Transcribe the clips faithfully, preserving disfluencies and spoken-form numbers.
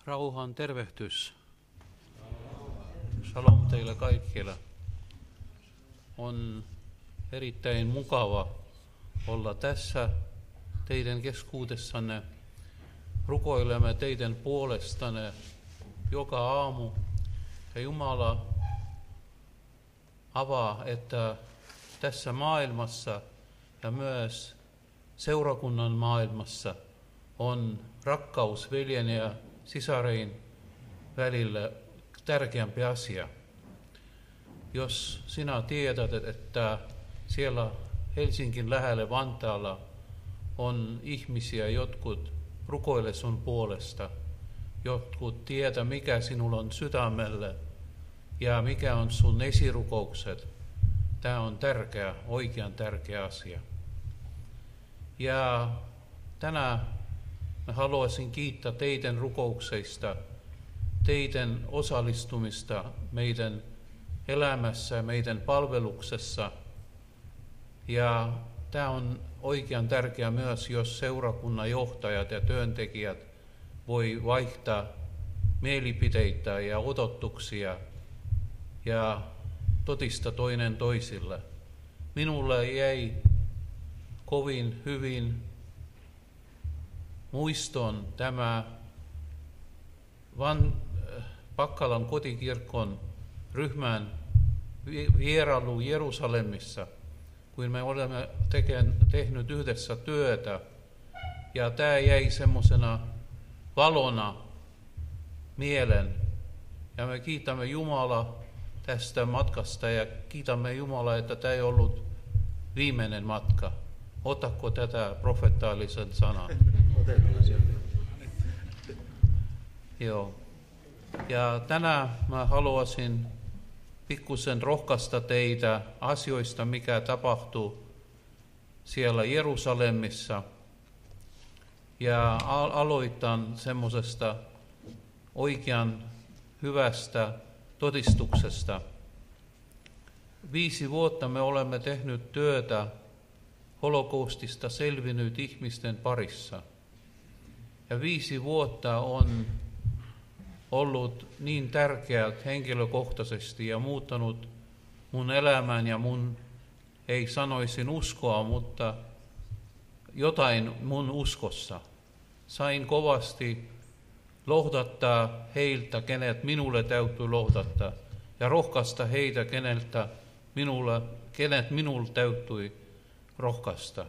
Rauhan tervehdys. Shalom teille kaikille. On erittäin mukava olla tässä teidän keskuudessanne. Rukoilemme teidän puolestanne joka aamu. Ja Jumala avaa, että tässä maailmassa ja myös seurakunnan maailmassa on rakkaus veljen ja sisarein välillä tärkeämpi asia. Jos sinä tiedät, että siellä Helsingin lähellä Vantaalla on ihmisiä, jotkut rukoile sun puolesta, jotkut tietää, mikä sinulla on sydämellä ja mikä on sun esirukoukset. Tämä on tärkeä, oikean tärkeä asia. Ja tänään mä haluaisin kiittää teidän rukoukseista, teidän osallistumista meidän elämässä, meidän palveluksessa. Ja tämä on oikean tärkeää myös, jos seurakunnan johtajat ja työntekijät voi vaihtaa mielipiteitä ja odotuksia ja todista toinen toisille. Minulle jäi kovin hyvin muiston tämä Van Pakkalan kotikirkon ryhmän vierailu Jerusalemissa, kun me olemme teken, tehnyt yhdessä työtä. Ja tämä jäi semmoisena valona mielen. Ja me kiitämme Jumalaa tästä matkasta ja kiitämme Jumalaa, että tämä ei ollut viimeinen matka. Otatko tätä profetaalisen sanan? Joo. Ja tänään mä haluaisin pikkusen rohkaista teitä asioista, mikä tapahtuu siellä Jerusalemissa. Ja aloitan semmoisesta oikean hyvästä todistuksesta. Viisi vuotta me olemme tehnyt työtä holokaustista selvinnyt ihmisten parissa. Ja viisi vuotta on ollut niin tärkeää henkilökohtaisesti ja muuttanut mun elämän ja mun, ei sanoisin uskoa, mutta jotain mun uskossa. Sain kovasti lohdattaa heiltä, kenet minulle täytyy lohdattaa, ja rohkaista heitä, keneltä minulle, kenet minulle täytyi rohkaista.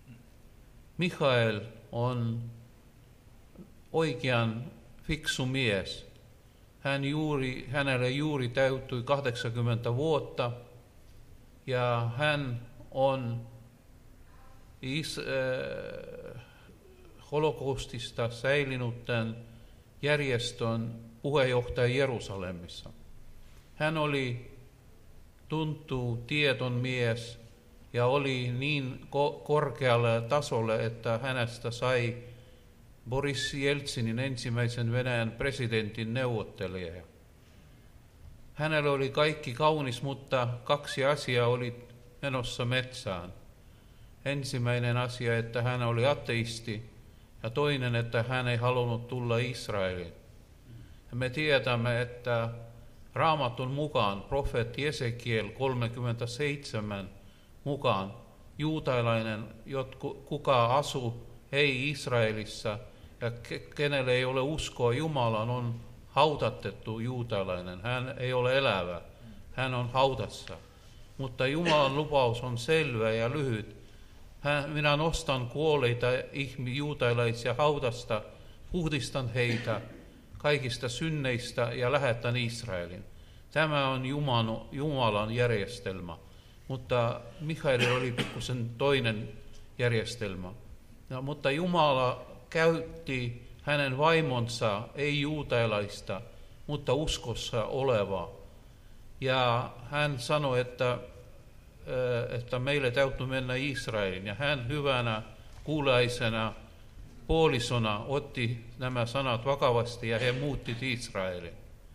Mikael on oikean fiksu mies. Hän juuri, hänelle juuri täytyi kahdeksankymmentä vuotta ja hän on is, äh, holokaustista säilynytten järjestön puheenjohtaja Jerusalemissa. Hän oli tuntuu tieton mies ja oli niin ko- korkealle tasolle, että hänestä sai Boris Jeltsinin ensimmäisen Venäjän presidentin neuvottelija. Hänellä oli kaikki kaunis, mutta kaksi asiaa oli menossa metsään. Ensimmäinen asia, että hän oli ateisti, ja toinen, että hän ei halunnut tulla Israeliin. Ja me tiedämme, että Raamatun mukaan, profeetti Jesekiel kolmekymmentäseitsemän mukaan, juutalainen, kuka asuu ei Israelissa ja kenelle ei ole uskoa Jumalaan, on hautatettu juutalainen. Hän ei ole elävä, hän on haudassa. Mutta Jumalan lupaus on selvä ja lyhyt. Hän, minä nostan kuolleita juutalaisia haudasta, puhdistan heitä kaikista synneistä ja lähetän Israelin. Tämä on Jumalan, Jumalan järjestelmä, mutta Mikaelilla oli pikkusen toinen järjestelmä. No, mutta Jumala käytti hänen vaimonsa, ei juutalaista, mutta uskossa oleva. Ja hän sanoi, että, että meille täytyy mennä Israeliin. Ja hän hyvänä, kuulaisena, puolisona otti nämä sanat vakavasti ja he muuttivat Israelin.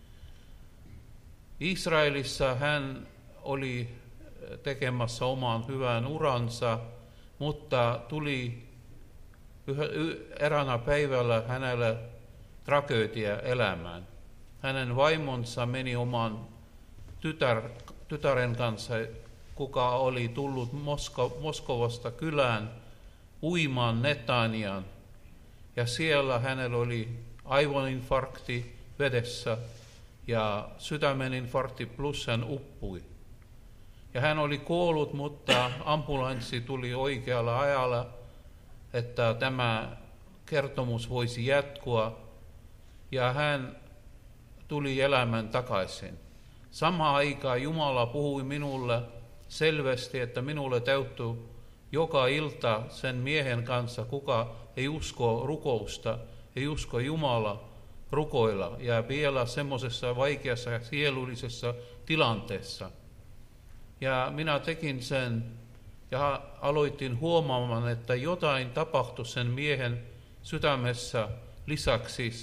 Israelissa hän oli tekemässä oman hyvän uransa, mutta tuli eräänä päivällä hänelle tragödia elämään. Hänen vaimonsa meni oman tytär, tytären kanssa, kuka oli tullut Mosko, Moskovasta kylään uimaan Netaniaan. Ja siellä hänellä oli aivoninfarkti vedessä ja sydämeninfarkti plus hän uppui. Ja hän oli kuollut, mutta ambulanssi tuli oikealla ajalla, että tämä kertomus voisi jatkua. Ja hän tuli elämään takaisin. Samaan aikaan Jumala puhui minulle selvästi, että minulle täytyy joka ilta sen miehen kanssa, kuka ei usko rukousta, ei usko Jumala rukoilla ja vielä semmoisessa vaikeassa ja sielullisessa tilanteessa. Ja minä tekin sen ja aloitin huomaamaan, että jotain tapahtui sen miehen sydämessä lisäksi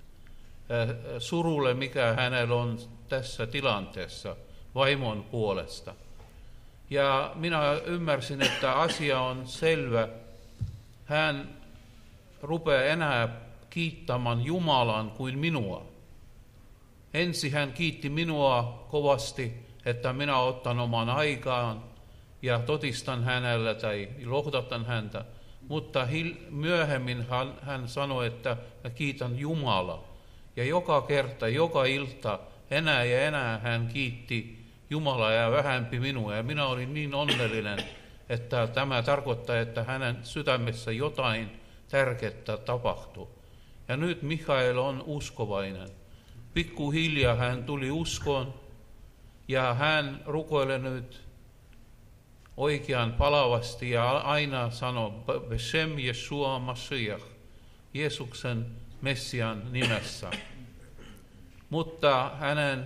surulle, mikä hänellä on tässä tilanteessa vaimon puolesta. Ja minä ymmärsin, että asia on selvä. Hän rupeaa enää kiittämään Jumalan kuin minua. Ensin hän kiitti minua kovasti, että minä otan oman aikaan ja todistan hänelle tai lohdatan häntä. Mutta myöhemmin hän, hän sanoi, että mä kiitän Jumalaa. Ja joka kerta, joka ilta, enää ja enää hän kiitti Jumalaa ja vähempi minua. Ja minä olin niin onnellinen, että tämä tarkoittaa, että hänen sydämessä jotain tärkeää tapahtuu. Ja nyt Mikael on uskovainen. Pikkuhiljaa hän tuli uskoon ja hän rukoilee nyt oikean palavasti ja aina sanoo Beshem Yeshua Mashiach, Jeesuksen Messian nimessä. Mutta hänen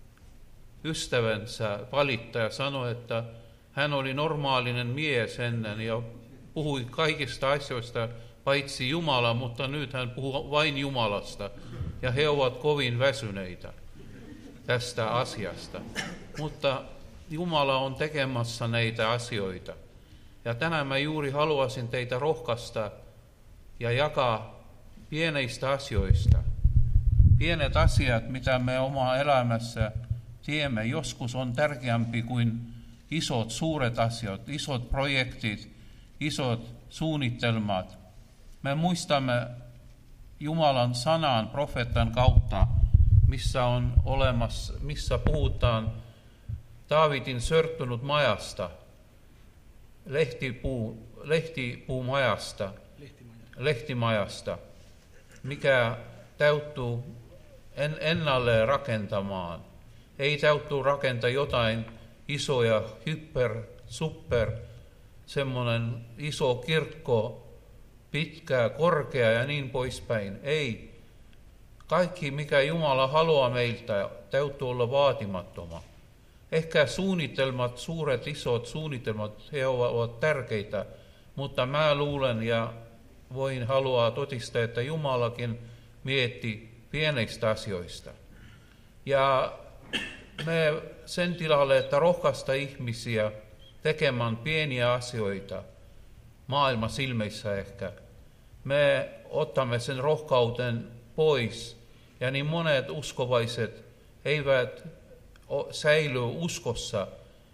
ystävänsä valittaja sanoi, että hän oli normaalinen mies ennen ja puhui kaikista asioista paitsi Jumala, mutta nyt hän puhuu vain Jumalasta. Ja he ovat kovin väsyneitä tästä asiasta. Mutta Jumala on tekemässä näitä asioita. Ja tänään mä juuri haluaisin teitä rohkaista ja jakaa pienistä asioista. Pienet asiat, mitä me oma elämässä teemme, joskus on tärkeämpi kuin isot, suuret asiat, isot projektit, isot suunnitelmat. Me muistamme Jumalan sanan profeetan kautta, missä on olemassa, missä puhutaan Daavidin sortunut majasta, lehtipuu, lehtipuumajasta, lehtimajasta, mikä täytyy en, ennalle rakentamaan. Ei täytyy rakentaa jotain isoja, hyper, super, semmoinen iso kirkko, pitkä, korkea ja niin poispäin. Ei. Kaikki, mikä Jumala haluaa meiltä, täytyy olla vaatimattoма. Ehkä suunnitelmat, suuret, isot suunnitelmat, he ovat tärkeitä, mutta mä luulen ja voin haluaa todistaa, että Jumalakin mietti pienistä asioista. Ja me sen tilalle, että rohkaista ihmisiä tekemään pieniä asioita, maailman silmissä ehkä, me otamme sen rohkauden pois, ja niin monet uskovaiset eivät säily uskossa,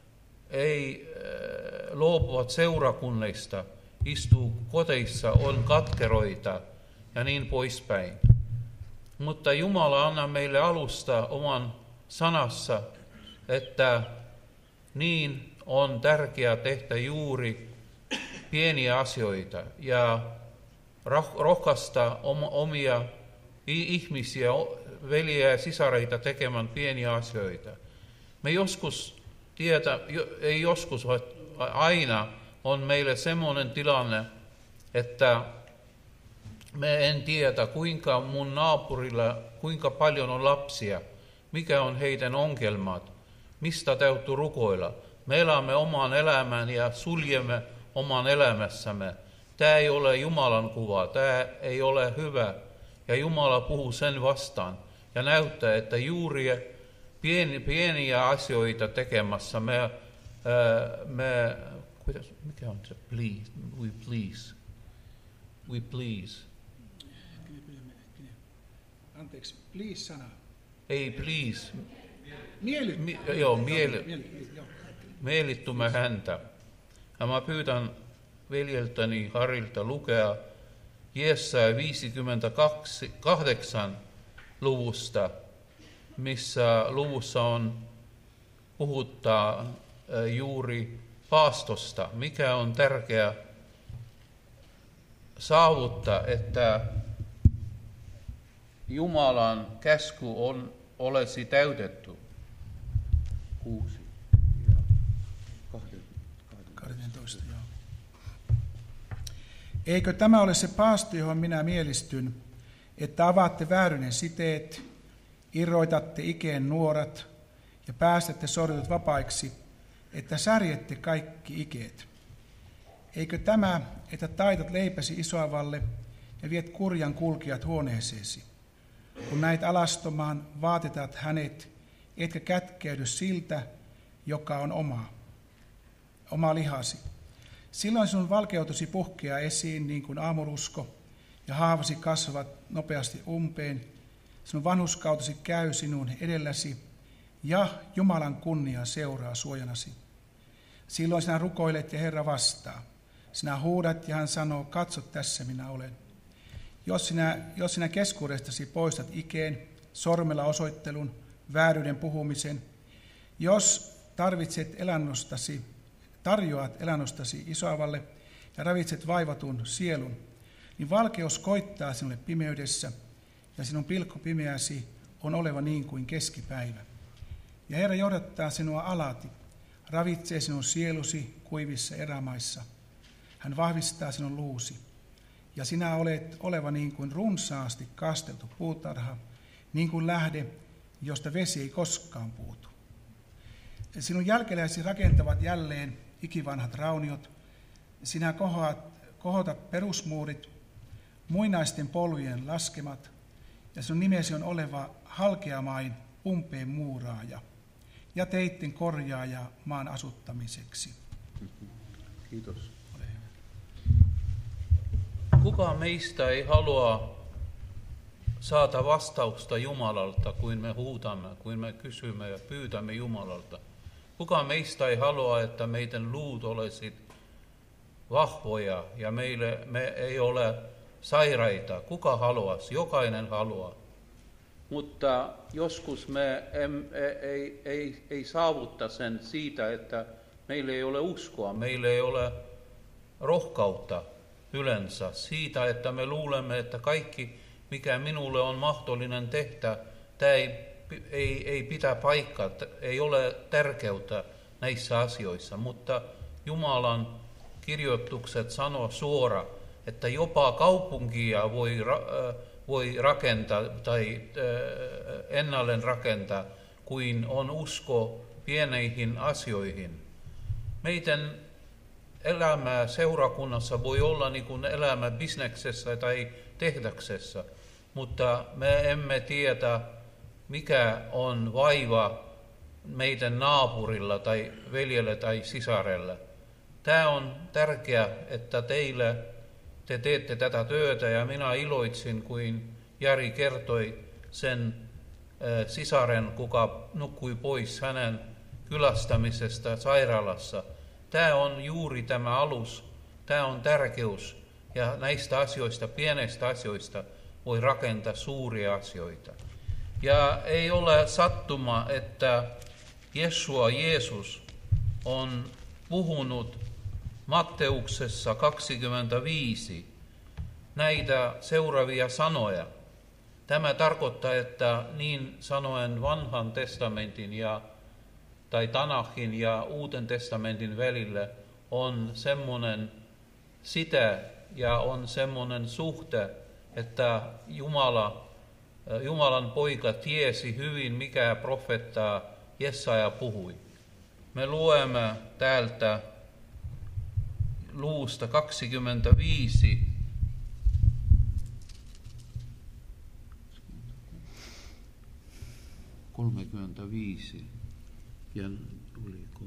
ei luopuvat seurakunnista, istuu koteissa, on katkeroita ja niin poispäin. Mutta Jumala anna meille alusta oman sanassa, että niin on tärkeää tehdä juuri pieniä asioita ja rohkaista omia ihmisiä, veljiä ja sisareita tekemään pieniä asioita. Me joskus tietä, ei joskus, vaan aina on meille semmoinen tilanne, että me en tiedä, kuinka mun naapurilla, kuinka paljon on lapsia, mikä on heidän ongelmat, mistä täytyy rukoilla. Me elämme oman elämän ja suljemme oman elämässämme. Tämä ei ole Jumalan kuva, tämä ei ole hyvä. Ja Jumala puhuu sen vastaan ja näyttää, että juuri pieni, pieniä asioita tekemässä me, ää, me mikä on se please, we please, we please. Anteeksi, please-sana. Ei please. Miellyt. Mi, joo, mieli, Mieli, joo. mielittumme häntä. Ja mä pyydän veljeltäni Harilta lukea Jesaja viisikymmentäkahdeksan luvusta, missä luvussa on puhuttaa juuri paastosta, mikä on tärkeää saavuttaa, että Jumalan käsky on olisi täytetty. Kuusi ja kaksitoista, joo. Eikö tämä ole se paasto, johon minä mielistyn, että avaatte vääryyden siteet, irroitatte ikeen nuorat ja päästätte sortut vapaiksi, että särjette kaikki ikeet? Eikö tämä, että taitat leipäsi Isoavalle ja viet kurjan kulkijat huoneeseesi? Kun näit alastomaan, vaatetat hänet, etkä kätkeydy siltä, joka on oma, oma lihasi. Silloin sinun valkeutusi puhkeaa esiin niin kuin aamurusko, ja haavasi kasvavat nopeasti umpeen. Sinun vanhuskautusi käy sinun edelläsi, ja Jumalan kunnia seuraa suojanasi. Silloin sinä rukoilet ja Herra vastaa. Sinä huudat ja hän sanoo, katso tässä minä olen. Jos sinä, jos sinä keskuudestasi poistat ikeen, sormella osoittelun, vääryyden puhumisen, jos tarvitset elannostasi, tarjoat elannostasi Isoavalle ja ravitset vaivatun sielun, niin valkeus koittaa sinulle pimeydessä, ja sinun pilkko pimeäsi on oleva niin kuin keskipäivä. Ja Herra johdattaa sinua alati, ravitsee sinun sielusi kuivissa erämaissa. Hän vahvistaa sinun luusi, ja sinä olet oleva niin kuin runsaasti kasteltu puutarha, niin kuin lähde, josta vesi ei koskaan puutu. Sinun jälkeläisi rakentavat jälleen ikivanhat rauniot, sinä kohoat, kohotat perusmuurit, muinaisten polvien laskemat, ja sinun nimesi on oleva halkeamain umpeen muuraaja ja teitten korjaaja maan asuttamiseksi. Kiitos. Kuka meistä ei halua saada vastausta Jumalalta, kuin me huutamme, kuin me kysymme ja pyytämme Jumalalta? Kuka meistä ei halua, että meidän luut olisi vahvoja ja meille, me ei ole sairaita? Kuka haluaisi? Jokainen haluaa. Mutta joskus me em, ei, ei, ei saavutta sen siitä, että meillä ei ole uskoa, meillä ei ole rohkautta yleensä siitä, että me luulemme, että kaikki, mikä minulle on mahdollinen tehdä, tämä ei, ei, ei pitää paikkaa, ei ole tärkeyttä näissä asioissa. Mutta Jumalan kirjoitukset sanoo suora, että jopa kaupunkia voi, voi rakentaa tai ennalleen rakentaa, kuin on usko pieneihin asioihin. Meidän elämä seurakunnassa voi olla niin kuin elämä bisneksessä tai tehdäksessä, mutta me emme tiedä, mikä on vaiva meidän naapurilla tai veljellä tai sisarella. Tämä on tärkeää, että teille te teette tätä työtä, ja minä iloitsin, kuin Jari kertoi sen äh, sisaren, kuka nukkui pois hänen kylästämisestä sairaalassa. Tämä on juuri tämä alus, tämä on tärkeys, ja näistä asioista, pienistä asioista, voi rakentaa suuria asioita. Ja ei ole sattuma, että Jeshua, Jeesus, on puhunut Matteuksessa kaksikymmentäviisi näitä seuraavia sanoja. Tämä tarkoittaa, että niin sanoen vanhan testamentin ja tai Tanakhin ja Uuden testamentin välillä on semmoinen side ja on semmoinen suhte, että Jumala, Jumalan poika tiesi hyvin, mikä profeetta Jesaja puhui. Me luemme täältä luvusta kaksikymmentäviisi. kolmekymmentäviisi. Ja oliko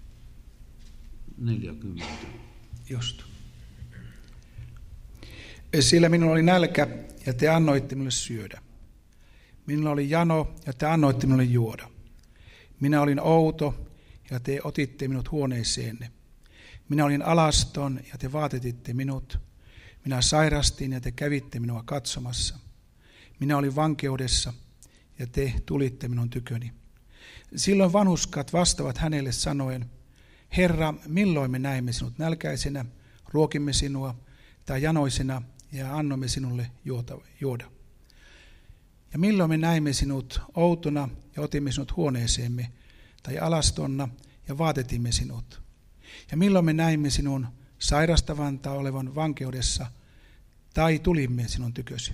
neljäkymmentä? Just. Sillä minulla oli nälkä, ja te annoitte minulle syödä. Minulla oli jano, ja te annoitte minulle juoda. Minä olin outo, ja te otitte minut huoneeseenne. Minä olin alaston, ja te vaatetitte minut. Minä sairastin, ja te kävitte minua katsomassa. Minä olin vankeudessa, ja te tulitte minun tyköni. Silloin vanhuskat vastaavat hänelle sanoen, Herra, milloin me näimme sinut nälkäisenä, ruokimme sinua, tai janoisena, ja annoimme sinulle juoda. Ja milloin me näimme sinut outona, ja otimme sinut huoneeseemme, tai alastonna, ja vaatetimme sinut. Ja milloin me näimme sinun sairastavan tai olevan vankeudessa, tai tulimme sinun tykösi.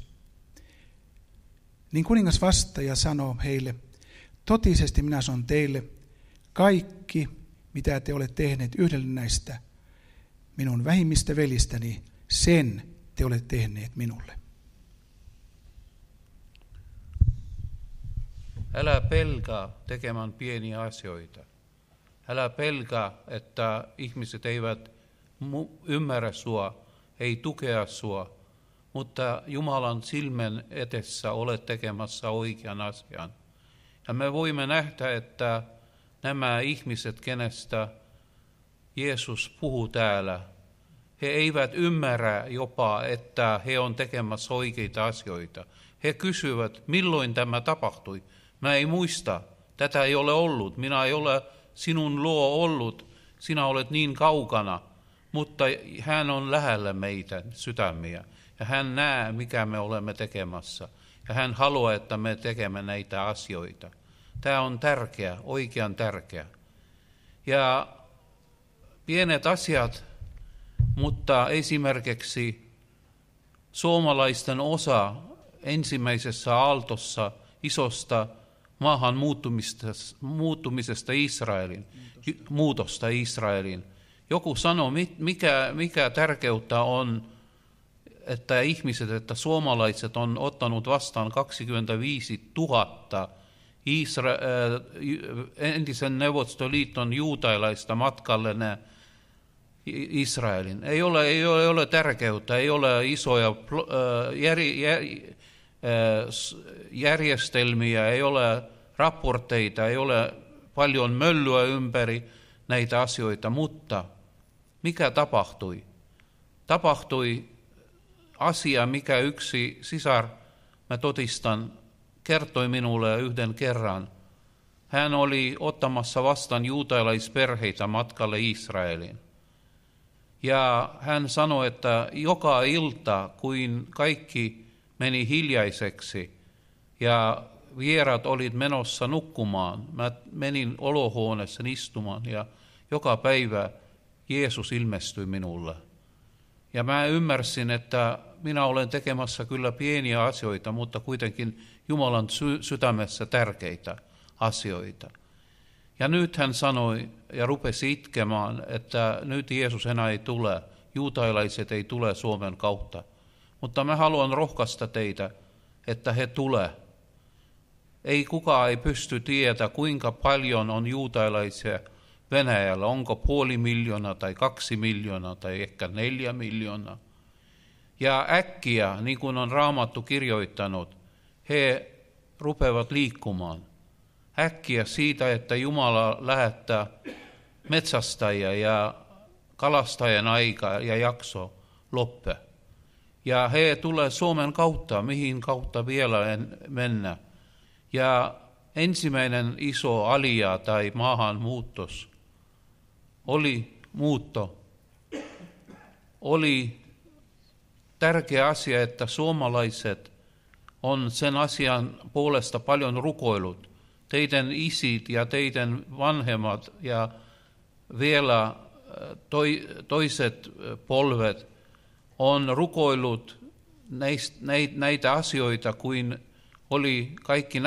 Niin kuningas vastaaja sanoo heille, totisesti minä sanon teille, kaikki, mitä te olette tehneet yhdelle näistä minun vähimmistä velistäni, sen te olette tehneet minulle. Älä pelkää tekemään pieniä asioita. Älä pelkää, että ihmiset eivät ymmärrä sua, ei tukea sua, mutta Jumalan silmän edessä olet tekemässä oikean asian. Ja me voimme nähdä, että nämä ihmiset, kenestä Jeesus puhuu täällä, he eivät ymmärrä jopa, että he on tekemässä oikeita asioita. He kysyvät, milloin tämä tapahtui. Mä ei muista, tätä ei ole ollut, minä ei ole sinun luo ollut, sinä olet niin kaukana, mutta hän on lähellä meitä sydämiä. Ja hän näe, mikä me olemme tekemässä. Ja hän haluaa, että me tekemme näitä asioita. Tämä on tärkeä, oikean tärkeä. Ja pienet asiat, mutta esimerkiksi suomalaisten osa ensimmäisessä aaltossa isosta maahan muuttumisesta, muuttumisesta Israelin, muutosta Israelin. Joku sanoo, mikä, mikä tärkeyttä on, että ihmiset, että suomalaiset on ottanut vastaan kaksikymmentäviisituhatta Isra, äh, entisen Neuvostoliiton juutalaista matkalle Israelin. Ei ole, ei ole, ei ole tärkeyttä, ei ole isoja äh, jär, jär, järjestelmiä, ei ole raportteita, ei ole paljon möllyä ympäri näitä asioita, mutta mikä tapahtui? Tapahtui asia, mikä yksi sisar, mä todistan, kertoi minulle yhden kerran. Hän oli ottamassa vastaan juutalaisperheitä matkalle Israeliin. Ja hän sanoi, että joka ilta, kuin kaikki meni hiljaiseksi ja vieraat olivat menossa nukkumaan, mä menin olohuoneessa istumaan ja joka päivä Jeesus ilmestyi minulle. Ja mä ymmärsin, että minä olen tekemässä kyllä pieniä asioita, mutta kuitenkin Jumalan sy- sydämessä tärkeitä asioita. Ja nyt hän sanoi ja rupesi itkemään, että nyt Jeesus enää ei tule, juutalaiset ei tule Suomen kautta. Mutta mä haluan rohkaista teitä, että he tulee. Ei kukaan ei pysty tietää, kuinka paljon on juutalaisia Venäjällä. Onko puoli miljoonaa tai kaksi miljoonaa tai ehkä neljä miljoonaa. Ja äkkiä, niin kuin on Raamattu kirjoittanut, he rupeavat liikkumaan. Äkkiä siitä, että Jumala lähettää metsästäjä ja kalastajan aika ja jakso loppe. Ja he tulee Suomen kautta, mihin kautta vielä en mennä. Ja ensimmäinen iso alia tai maahanmuutos oli muutto. Oli tärkeä asia, että suomalaiset on sen asian puolesta paljon rukoillut. Teidän isit ja teidän vanhemmat ja vielä toi, toiset polvet on rukoillut näistä, näitä asioita kuin oli kaikki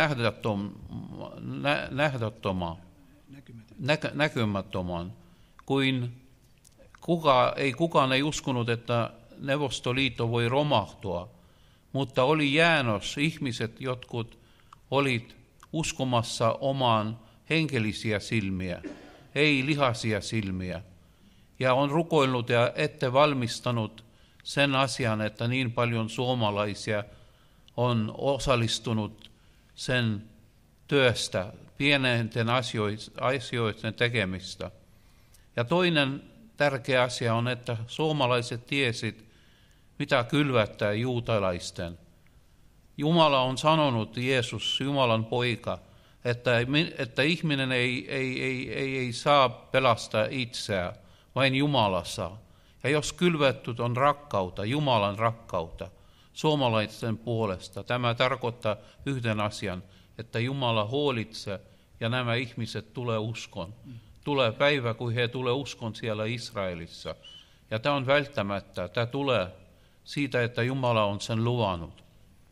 nähdättömää, näky, näkymättömän, kuin kuka, ei, kukaan ei uskonut, että Neuvostoliitto voi romahtua, mutta oli jäännös ihmiset, jotkut olit uskomassa omaan henkilöisiä silmiä, ei lihaisia silmiä, ja on rukoillut ja ette valmistanut sen asian, että niin paljon suomalaisia on osallistunut sen työstä, pienenten asioiden tekemistä. Ja toinen tärkeä asia on, että suomalaiset tiesit, mitä kylvättää juutalaisten. Jumala on sanonut, Jeesus, Jumalan poika, että, että ihminen ei, ei, ei, ei, ei saa pelastaa itseään, vain Jumala saa. Ja jos kylvetty on rakkautta, Jumalan rakkautta, suomalaisten puolesta, tämä tarkoittaa yhden asian, että Jumala huolitsee ja nämä ihmiset tulee uskon. Tulee päivä, kun he tulee uskon siellä Israelissa. Ja tämä on välttämättä, tämä tulee siitä, että Jumala on sen luvannut.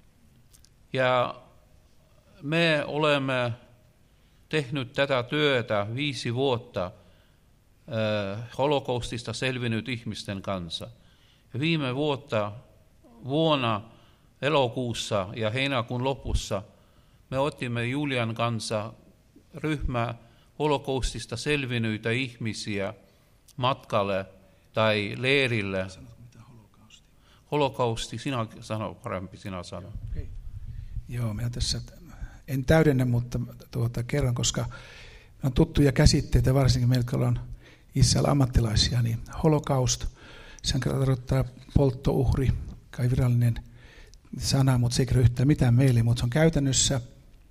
Ja me olemme tehnyt tätä työtä viisi vuotta äh, holokaustista selvinnyt ihmisten kanssa. Ja viime vuotta, vuonna elokuussa ja heinäkuun lopussa me otimme Julian kanssa ryhmä holokaustista selvinnyitä ihmisiä matkalle tai leirille. Sanotko mitä holokausti? Holokausti, sinä sano parempi, sinä sano. Okay. Joo, minä tässä en täydennä, mutta tuota, kerron, koska on tuttuja käsitteitä, varsinkin meillä, jotka ollaan Israel ammattilaisia, niin holokaust, sen tarkoittaa polttouhri, kai virallinen sana, mutta se ei kerro yhtään mitään meille, mutta se on käytännössä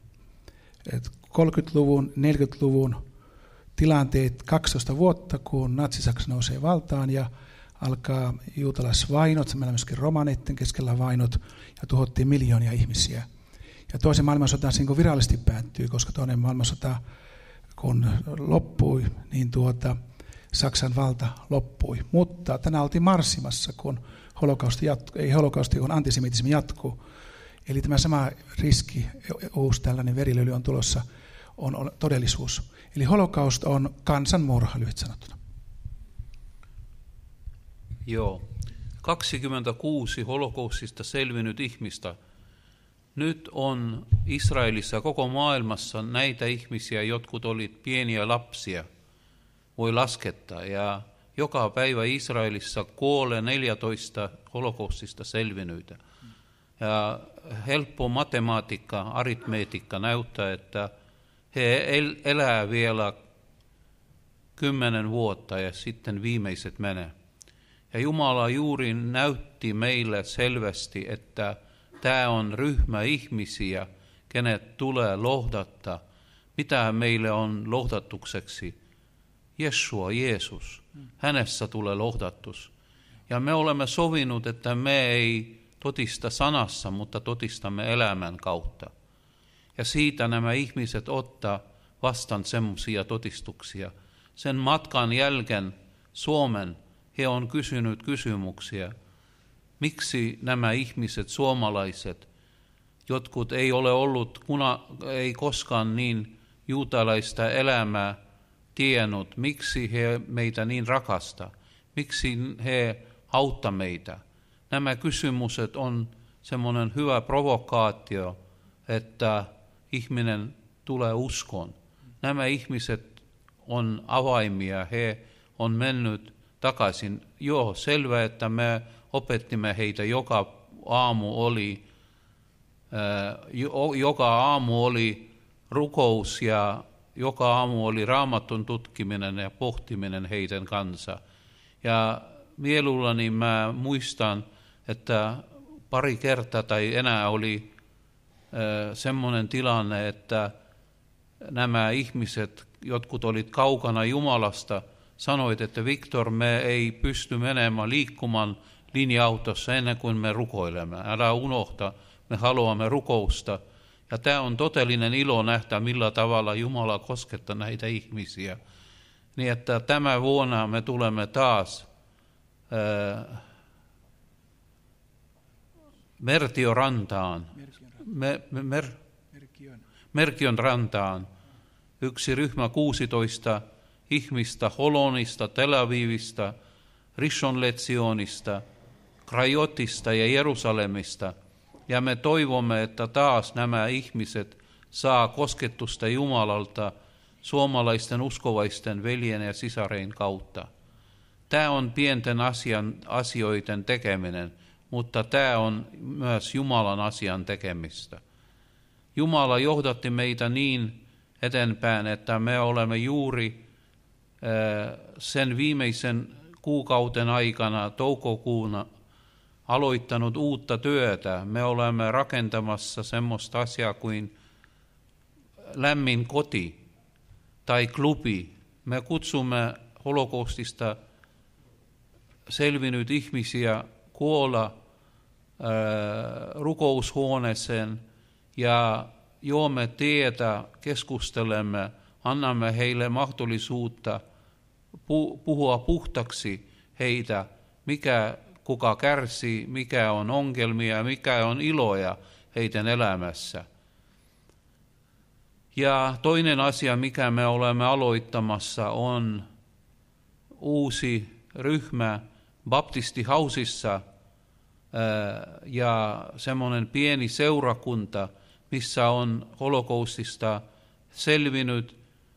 kolmekymmentäluvun, neljäkymmentäluvun tilanteet kaksitoista vuotta, kun Natsi-Saksa nousee valtaan ja alkaa juutalaisvainot, meillä myöskin romaneiden keskellä vainot, ja tuhottiin miljoonia ihmisiä. Ja toisen maailmansota niin virallisesti päättyy, koska toinen maailmansota, kun loppui, niin tuota, Saksan valta loppui. Mutta tänään oltiin marssimassa, kun holokausti jatku, ei holokausti, kun antisemitismi jatkuu. Eli tämä sama riski, uusi tällainen verilöyly on tulossa, on, on todellisuus. Eli holokaust on kansanmurha, lyhyt sanottuna. Joo. kaksikymmentäkuusi holokaustista selvinnyt ihmistä. Nyt on Israelissa koko maailmassa näitä ihmisiä, jotkut olivat pieniä lapsia, voi laskettaa. Ja joka päivä Israelissa kuolee neljätoista holokaustista selvinnyitä. Ja helppo matematiikka, aritmeetiikka näyttää, että he el- elää vielä kymmenen vuotta ja sitten viimeiset menee. Ja Jumala juuri näytti meille selvästi, että tämä on ryhmä ihmisiä, kenet tulee lohdattaa. Mitä meille on lohdatukseksi? Jeshua, Jeesus. Hänessä tulee lohdattus. Ja me olemme sovinut, että me ei totista sanassa, mutta totistamme elämän kautta. Ja siitä nämä ihmiset ottaa vastaan semmoisia todistuksia. Sen matkan jälkeen Suomen he on kysynyt kysymyksiä. Miksi nämä ihmiset, suomalaiset, jotkut ei ole ollut, kuna ei koskaan niin juutalaista elämää tiennyt, miksi he meitä niin rakastaa, miksi he auttaa meitä. Nämä kysymykset on semmoinen hyvä provokaatio, että ihminen tulee uskoon. Nämä ihmiset on avaimia, he on mennyt takaisin. Joo, selvä, että me opettimme heitä, joka aamu oli, äh, joka aamu oli rukous ja joka aamu oli Raamatun tutkiminen ja pohtiminen heidän kanssa. Ja mielullani mä muistan, että pari kertaa tai enää oli äh, semmoinen tilanne, että nämä ihmiset, jotkut olivat kaukana Jumalasta, sanoit, että Viktor, me ei pysty menemään liikkumaan linja-autossa ennen kuin me rukoilemme. Älä unohta, me haluamme rukousta. Ja tämä on todellinen ilo nähdä, millä tavalla Jumala koskettaa näitä ihmisiä. Niin että tämä vuonna me tulemme taas äh, Mertion rantaan, me, me, mer, Merkion rantaan, yksi ryhmä kuusitoista ihmistä Holonista, Tel Avivista, Rishon LeZionista, Krajotista ja Jerusalemista. Ja me toivomme, että taas nämä ihmiset saa kosketusta Jumalalta suomalaisten uskovaisten veljen ja sisarein kautta. Tämä on pienten asian, asioiden tekeminen, mutta tämä on myös Jumalan asian tekemistä. Jumala johdatti meitä niin eteenpäin, että me olemme juuri sen viimeisen kuukauden aikana, toukokuuna, aloittanut uutta työtä. Me olemme rakentamassa semmoista asiaa kuin lämmin koti tai klubi. Me kutsumme holokaustista selvinnyt ihmisiä kuolla ää, rukoushuoneeseen ja juomme teetä, keskustelemme, annamme heille mahdollisuutta puhua puhtaksi heitä, mikä kuka kärsii, mikä on ongelmia, mikä on iloja heidän elämässä. Ja toinen asia, mikä me olemme aloittamassa, on uusi ryhmä baptistihausissa ja semmoinen pieni seurakunta, missä on holokaustista selvinnyt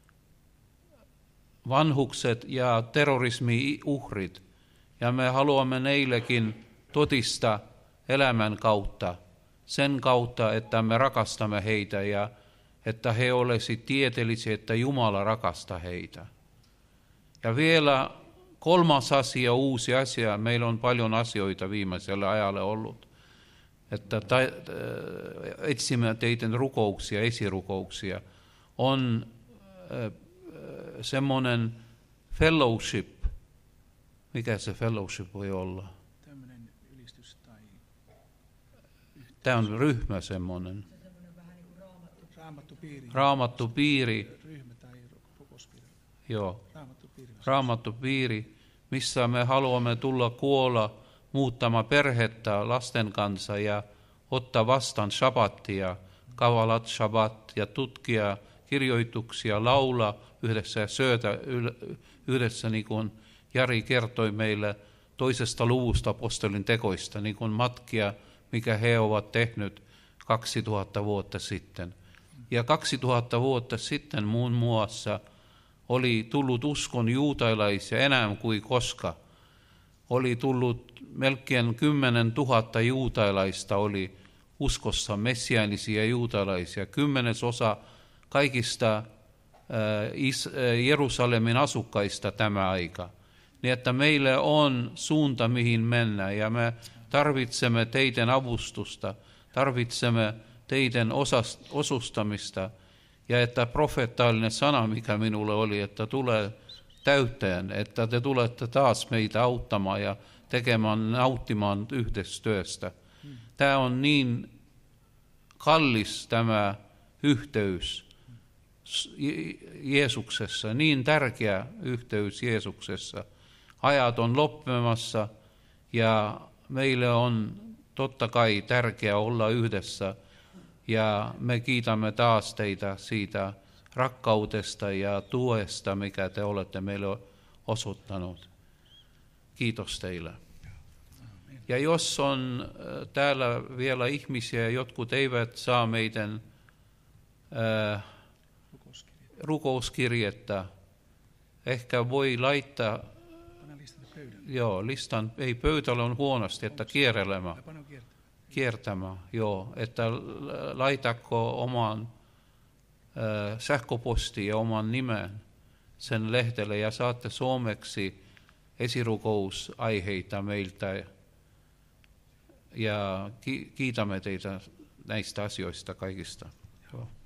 vanhukset ja terrorismi-uhrit. Ja me haluamme neillekin todistaa elämän kautta, sen kautta, että me rakastamme heitä ja että he olisivat tieteellisiä, että Jumala rakastaa heitä. Ja vielä kolmas asia, uusi asia, meillä on paljon asioita viimeisellä ajalla ollut, että ta- etsimme teidän rukouksia, esirukouksia, on äh, semmoinen fellowship. Mikä se fellowship voi olla? Tämmöinen ylistys tai yhteys. Tämä on ryhmä semmoinen. Se semmoinen vähän niin kuin raamattu, raamattupiiri. Raamattupiiri. Ryhmä tai rukouspiiri. Joo. Raamattupiiri. Raamattupiiri, missä me haluamme tulla kuolla muuttamaan perhettä lasten kanssa ja ottaa vastaan shabbattia, kavalat shabbat ja tutkia kirjoituksia, laula yhdessä ja syötä yhdessä, niin kuin Jari kertoi meille toisesta luvusta apostolin tekoista, niin kuin matkia, mikä he ovat tehnyt kaksituhatta vuotta sitten. Ja kaksituhatta vuotta sitten muun muassa oli tullut uskon juutalaisia enää kuin koska. Oli tullut melkein kymmenen tuhatta juutalaista oli uskossa, messiaanisia juutalaisia. Kymmenesosa kaikista Jerusalemin asukkaista tämä aika. Niin että meillä on suunta, mihin mennä, ja me tarvitsemme teidän avustusta, tarvitsemme teidän osustamista, ja että profeetallinen sana, mikä minulle oli, että tulee täyteen, että te tulette taas meitä auttamaan ja tekemään, nauttimaan yhteistyöstä. Tämä on niin kallis tämä yhteys Jeesuksessa, niin tärkeä yhteys Jeesuksessa. Ajat on loppumassa ja meille on totta kai tärkeää olla yhdessä ja me kiitämme taas teitä siitä rakkaudesta ja tuesta, mikä te olette meille osoittanut. Kiitos teille. Ja jos on täällä vielä ihmisiä, jotkut eivät saa meidän äh, rukouskirjettä, ehkä voi laittaa joo, listan, ei pöytällä on huonosti, että kierrelemään, kiertämään, joo, että laitako oman äh, sähköpostiin ja oman nimen sen lehdelle ja saatte suomeksi esirukousaiheita meiltä ja kiitämme teitä näistä asioista kaikista. Joo.